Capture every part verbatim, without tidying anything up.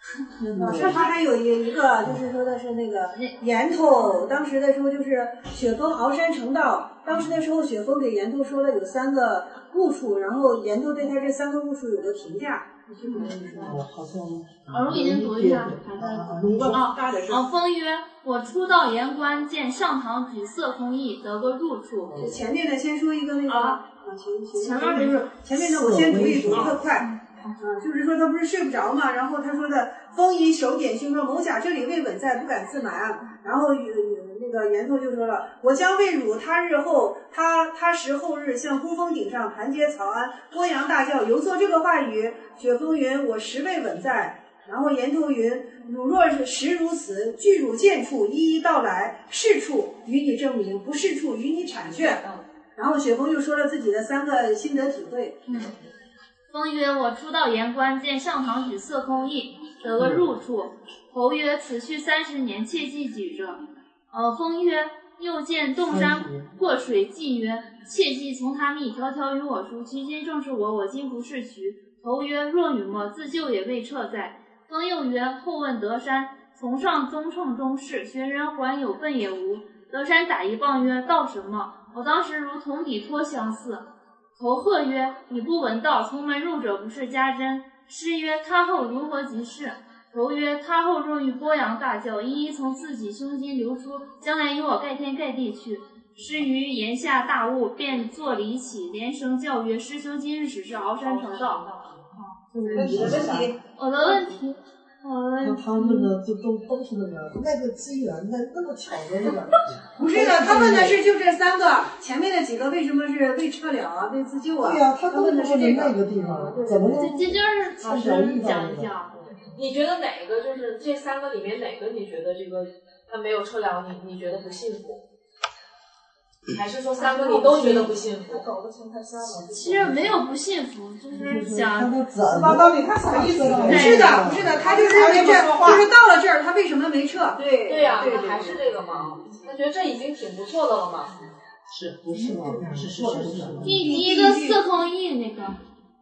老师他还有一一个就是说的是那个岩头，当时的时候就是雪峰鳌山成道，当时的时候雪峰给岩头说了有三个误处，然后岩头对他这三个误处有个评价。 哦，好像我已经读一下， 读吧。 啊啊！风曰：我初到岩关，见上堂举色空意，得个入处。 前面的先说一个那个啊， 前前面就是前面的我先读一读，特快。嗯，就是说他不是睡不着嘛，然后他说的风以手点胸说某甲这里未稳在，不敢自瞒。然后那个岩头就说了，我将为汝他日后他他时后日向孤峰顶上盘结草庵，播扬大叫，犹作这个话语。雪峰云我实未稳在。然后岩头云汝若实如此，据汝见处一一道来，是处与你证明，不是处与你阐却。然后雪峰又说了自己的三个心得体会。 嗯，风曰：我初到岩关，见上堂举色空意，得个入处。侯曰：此去三十年，切记举着。呃，风曰：又见洞山过水，记曰：切记从他密，条条与我书。其今正是我，我今不是渠。侯曰：若与么，自救也未撤在。风又曰：后问德山，从上宗称中士，学人还有笨也无。德山打一棒曰：道什么？我当时如同底托相似。侯贺曰：你不闻道，从门入者不是家珍。师曰：他后如何即是？侯曰：他后若欲播扬大叫，一一从自己胸襟流出，将来与我盖天盖地去。师于言下大悟，便作礼起，连声叫曰：师兄今日只是鳌山成道。 你的问题， 我的问题，我的问题， 他们呢就都都是那个那个机缘，那那么巧的那个。 不是的，他问的是就这三个，前面的几个为什么是未撤了啊，未自救啊？ 对呀、啊，他问的是这个。 那个地方怎么这这就是其实讲一讲。 你觉得哪个就是这三个里面哪个你觉得这个他没有撤了，你你觉得不幸福？还是说三个你都觉得不幸福？ 其实没有不幸福，就是想八到底他啥意思？ 不是的，不是的，他就是认为这就是到了这儿，他为什么没撤？对对呀，他还是这个嘛，他觉得这已经挺不错的了嘛。 是不是吗？是是是是。 第第一个色空意那个。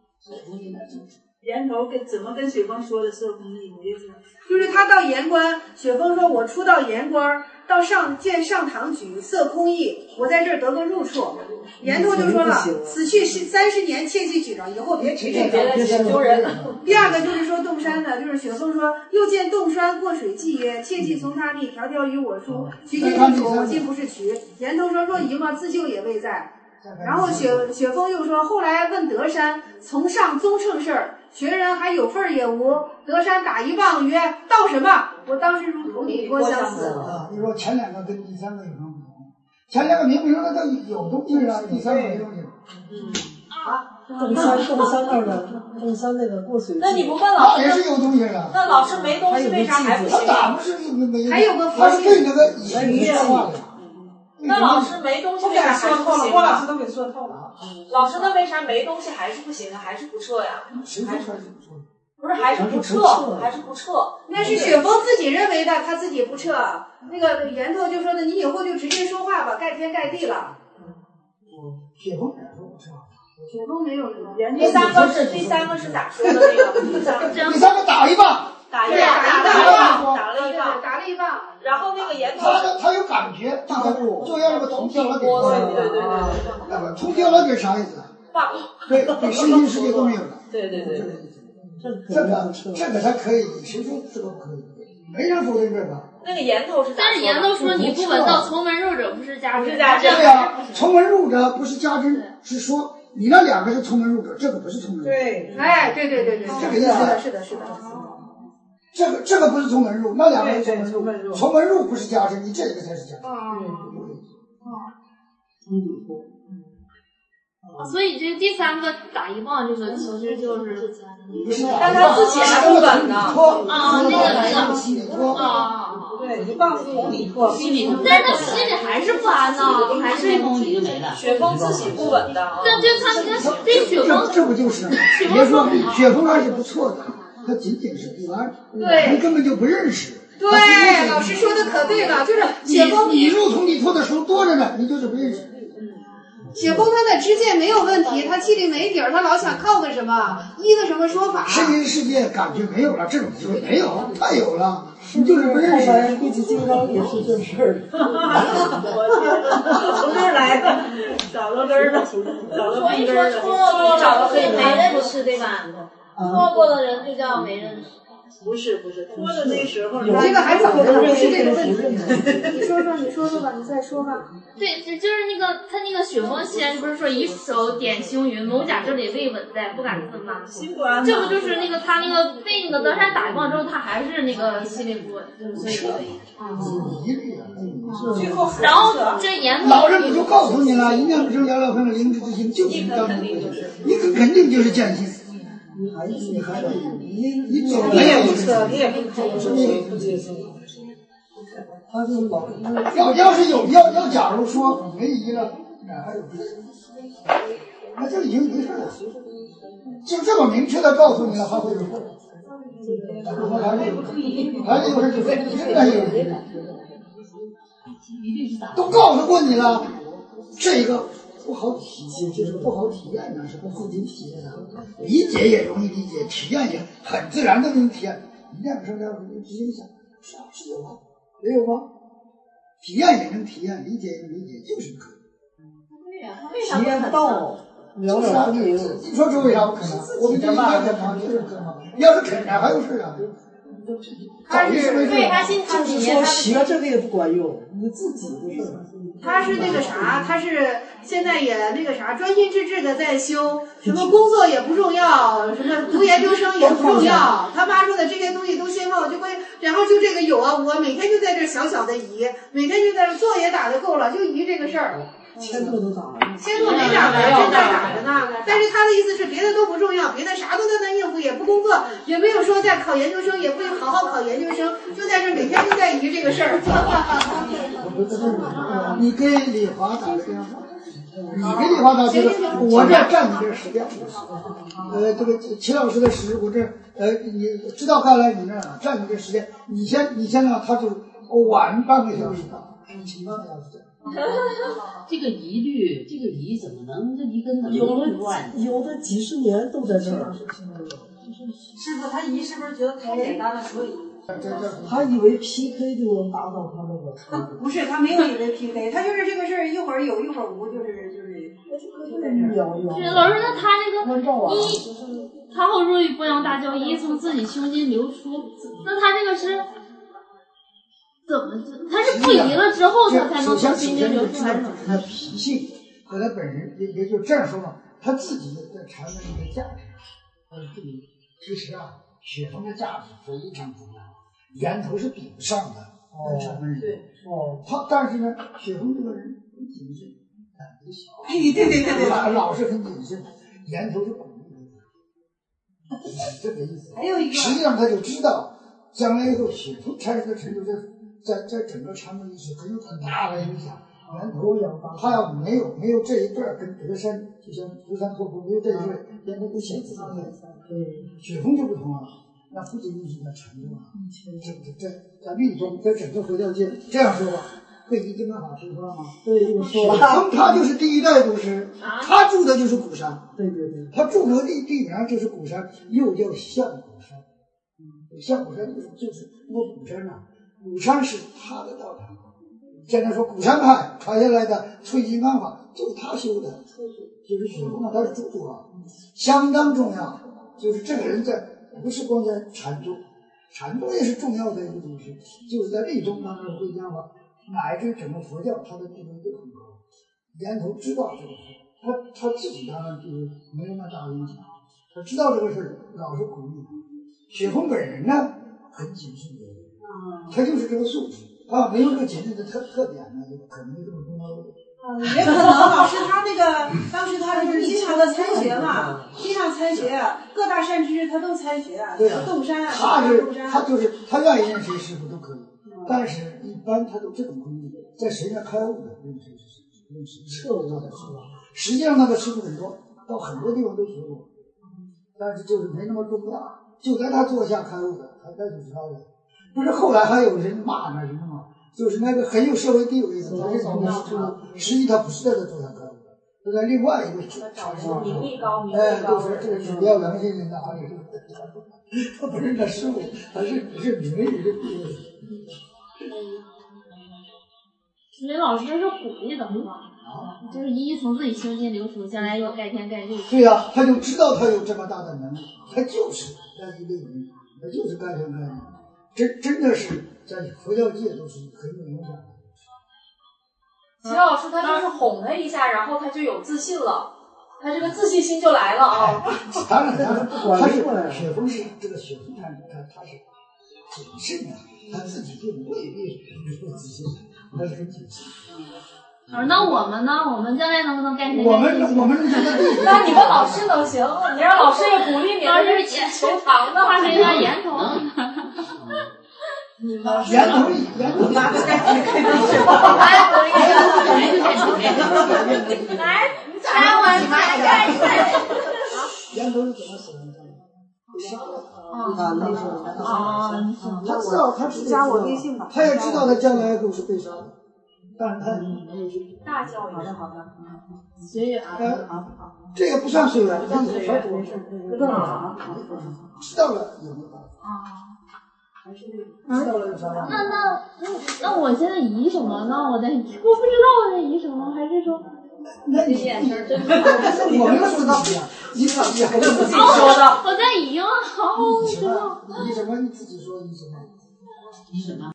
岩头跟怎么跟雪峰说的色空意？我就说，就是他到岩关，雪峰说我初到岩关，到上见上堂举色空意，我在这儿得个入处。岩头就说了，此去是三十年，切记举着，以后别提这个， 别再丢人。 第二个就是说洞山的，就是雪峰说，又见洞山过水记曰，切记从他密，条条与我书。渠今正处，我今不是渠。岩头说，若疑嘛，自救也未在。然后雪雪峰又说，后来问德山，从上宗称事儿，学人还有份儿也无。德山打一棒曰：道什么？我当时如同底托相似。 啊，你说前两个跟第三个有什么不同？前两个明明那个有东西啊，第三个没东西。 嗯啊，洞山洞山那个洞山那个过水。 那你不问老师？ 也是有东西啊。 那老师没东西为啥还不行？ 他咋不是没？ 还有个他是对那个语言说话的。 那老师没东西为啥还是不行？ 郭老师都给说透了。 老师，那为啥没东西还是不行啊？还是不撤呀？ 谁说还是不撤？ 不是，还是不撤，还是不撤？ 那是雪峰自己认为的，他自己不撤。那个岩头就说的，你以后就直接说话吧，盖天盖地了。 嗯，雪峰哪说不撤？ 雪峰没有说。 第三个是第三个是咋说的那个？第三个第三个打一棒。 打一棒，打一棒，打了一棒，打了一棒。 然后那个岩头， 他他有感觉，就像就像那个铜掉了点， 对对对对， 那个铜掉了点啥意思？ 棒， 对对，身心世界都没有了。 对对对， 这个这个才可以，谁说这个不可以？没人否认这个。 那个岩头是咋说的？ 但是岩头说你不闻道，从门入者不是家珍。 对呀， 从门入者不是家珍，是说你那两个是从门入者，这个不是从门入者。 对，哎，对对对对， 这个意思是的，是的，是的。 这个这个不是从门入，那两个是从门入。从门入不是家珍，你这个才是家珍。 啊，所以这第三个打一棒，这个其实就是， 但他自己还不稳呢。 啊，那个那个心里托啊， 对，一棒是同理托，心里托。 但是他心里还是不安呢，还是同理就没了。 雪峰自己不稳的。 对对，他你看这雪峰， 这不就是别说雪峰还是不错的。他仅仅是不安， 对， 你根本就不认识。 对，老师说的可对了，就是雪峰，你入同理托的时候多着呢，你就是不认识。 雪峰他的知见没有问题，他气里没底儿，他老想靠个什么，依个什么说法？ 声音世界感觉没有了，这种机会没有，太有了，你就是不认识。 后来一起金刚也是这事儿。 从这儿来的，找到根儿了，找到根儿了。 错过了是没认识对吧？错过的人就叫没认识。 不是不是，拖的那时候， 这个还早呢，不是这个问题。 你说说，你说说吧，你再说吧。 对，就就是那个他那个雪峰仙不是说以手点星云，某甲这里未稳在，不敢自骂。这不就是那个他那个被那个德山打光之后，他还是那个心里不稳，所以所以啊。然后这言老人不就告诉你了，一念不生摇摇横的灵智之心，就是你当中的，你肯定就是见性。 你还你还你你走你也不测，你也不接受， 你也不接受。他就老要要是有要要，假如说没医了，那还有事，那就已经没事了。就这么明确的告诉你了，还会有事？还是有还是有事就应该有事。都告诉过你了，这个不好体现，就是不好体验呢，是不自己体验的。理解也容易理解，体验也很自然的能体验。一念不生了，你直接想，是啊，是有吗？没有吗？体验也能体验，理解也能理解，就是不可能。 对呀，为啥体验不到，了了分明。 你说这为啥不可能？我们这一念可能就是不可能。要是肯呢，还有事啊。 他是对他心他就是说学这个也不管用，你自己的事儿。 他是那个啥，他是现在也那个啥，专心致志的在修，什么工作也不重要，什么读研究生也不重要。他妈说的这些东西都先放，就会，然后就这个有啊，我每天就在这小小的移，每天就在这作业打的够了，就移这个事儿。 签字都打了， 签字没打呢，正在打着呢。但是他的意思是别的都不重要，别的啥都在那应付，也不工作，也没有说在考研究生，也不好好考研究生，就在这每天就在移这个事儿。 你给李华打个电话，你给李华打这个，我这占你这时间。呃，这个齐老师的时，我这呃，你知道该来你那儿占你这时间，你先你先让他就晚半个小时到，请半个小时。 这个疑虑，这个疑怎么能这一根能有的乱？ 有的几十年都在这儿。 师傅，他疑是不是觉得太简单了，所以他以为 P K 就能达到他那个。 不是，他没有以为 P K， 他就是这个事儿一会儿有一会儿无，就是就是就在这儿。 是老师，那他这个一，他后入于波扬大教，一从自己胸襟流出，那他这个是怎么？他是不移了之后，他才能从心间流出来。 他脾性和他本人，也也就这样说嘛，他自己的产生一个价值。呃，这里其实啊，雪峰的价值非常重要，源头是比不上的。哦，对，哦，他但是呢，雪峰这个人很谨慎，胆子小， 对对对对对， 老老是很谨慎，源头是鼓励的，这个意思。 还有一个， 实际上他就知道，将来以后雪峰产生的成就在在在整个传统历史很有很大的影响。源头他要没有没有这一段跟德山，就像德山拓扑没有这一段，连他都显自他的。对，雪峰就不同了，那不仅仅是在传统啊，这这在律宗，在整个佛教界，这样说吧，慧集金刚法师说了吗？ 对，又说了。 雪峰他就是第一代祖师，他住的就是鼓山。 对对对， 他住的地地方就是鼓山，又叫象鼓山。嗯，象鼓山就是就是那鼓山呐，鼓山是他的道场。现在说鼓山派传下来的慧金刚法就是他修的，就是雪峰啊，他是主主啊，相当重要。就是这个人在不是光在禅宗，禅宗也是重要的一个东西，就是在律宗当中慧金刚法，乃至整个佛教，他的地位都很高。源头知道这个事，他他自己当然就是没那么大影响，他知道这个事，老是鼓励他。雪峰本人呢，很谨慎的人，他就是这个素质。啊，没有这个谨慎的特特点呢，也可能这么重要的。 嗯，也可能老师他那个当时他就是经常的参学嘛，经常参学，各大善知识他都参学， 对啊， 洞山， 他是他就是他愿意认谁师傅都可以，嗯、但是一般他都这种规律，在谁那开悟的认谁是认谁彻悟的是吧？实际上那个师傅很多，到很多地方都学过，但是就是没那么重要，就在他座下开悟的，他那就是他的。不是后来还有人骂那什么吗？就是那个很有社会地位的，他这种师傅，实际他不是在他座下开悟的， 都在另外一个他找什么名利高、名哎， 利高就说这个指标良心人哪里是？他不是那师傅，他是只是名誉的地位。 所以老师是鼓励的话，就是一从自己胸襟流出，将来又盖天盖地。 对呀、啊，他就知道他有这么大的能力，他就是干一类人，他就是干天干地，真真的是在佛教界都是很有影响的。 齐老师他就是哄他一下，然后他就有自信了，他这个自信心就来了啊。 当然，当然，他是雪峰是这个雪峰他他他是谨慎的，他自己就未必有自信，他是很谨慎。 啊，那我们呢？我们将来能不能盖天盖地？ 我们我们是觉得对。 那你们老师能行？你让老师也鼓励你， 老师也求堂的， 化谁当岩头？ 你们岩头岩头拿个盖天盖地是吧？ 来，你拆完你来盖一盖。 岩头是怎么死的？被杀了。 啊，那时候啊， 他知道，他知加我微信吧。 他也知道他将来会是被杀的，但是他没有去。 大教育。 好的好的，随缘啊，好好。 这个不算随缘， 不算随缘，没事，不重要啊。 知道了有没有办法？ 啊。 知道了有啥办法？ 那那那那我现在移什么呢？我在我不知道我在移什么，还是说？ 那你眼神真我没有说到呀，你自己还是自己说的。我在移吗？哦， 知道。移什么？你自己说移什么？ 移什么？